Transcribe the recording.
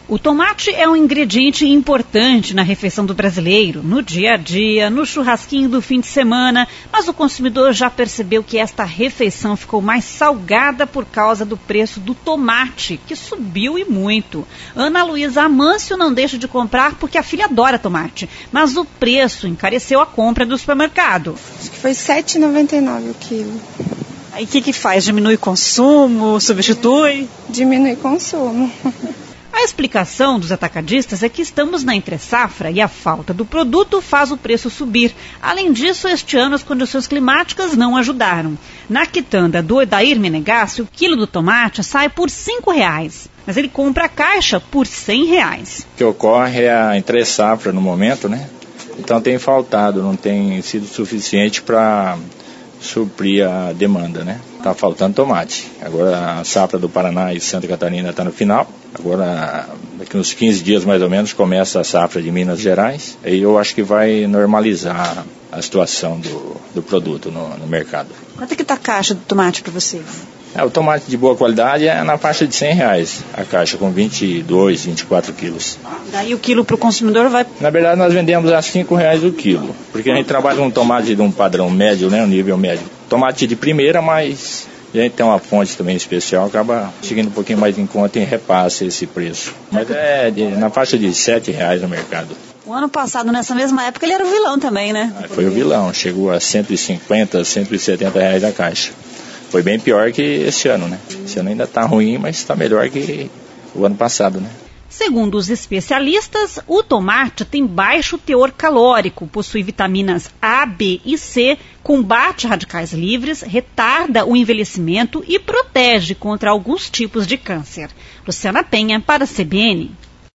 O tomate é um ingrediente importante na refeição do brasileiro, no dia a dia, no churrasquinho do fim de semana, mas o consumidor já percebeu que esta refeição ficou mais salgada por causa do preço do tomate, que subiu e muito. Ana Luísa Amâncio não deixa de comprar porque a filha adora tomate, mas o preço encareceu a compra do supermercado. Acho que foi R$ 7,99 o quilo. Aí o que faz? Diminui o consumo? Substitui? Diminui o consumo. A explicação dos atacadistas é que estamos na entre-safra e a falta do produto faz o preço subir. Além disso, este ano as condições climáticas não ajudaram. Na quitanda do Odair Menegassi, o quilo do tomate sai por R$ 5,00, mas ele compra a caixa por R$ 100,00. O que ocorre é a entre-safra no momento, né? Então tem faltado, não tem sido suficiente para suprir a demanda, né? Está faltando tomate. Agora a safra do Paraná e Santa Catarina está no final. Agora, daqui uns 15 dias mais ou menos, começa a safra de Minas Gerais. E eu acho que vai normalizar a situação do produto no mercado. Quanto é que está a caixa do tomate para você? O tomate de boa qualidade é na faixa de R$100 a caixa, com 22, 24 quilos. Daí o quilo para o consumidor vai... Na verdade, nós vendemos a R$5 o quilo, porque a gente trabalha com tomate de um padrão médio, né, um nível médio. Tomate de primeira, mas a gente tem uma fonte também especial, acaba chegando um pouquinho mais em conta e repassa esse preço. Mas é na faixa de R$7 no mercado. O ano passado, nessa mesma época, ele era o vilão também, né? Foi o vilão, chegou a R$150, R$170 a caixa. Foi bem pior que esse ano, né? Esse ano ainda está ruim, mas está melhor que o ano passado, né? Segundo os especialistas, o tomate tem baixo teor calórico, possui vitaminas A, B e C, combate radicais livres, retarda o envelhecimento e protege contra alguns tipos de câncer. Luciana Penha, para a CBN.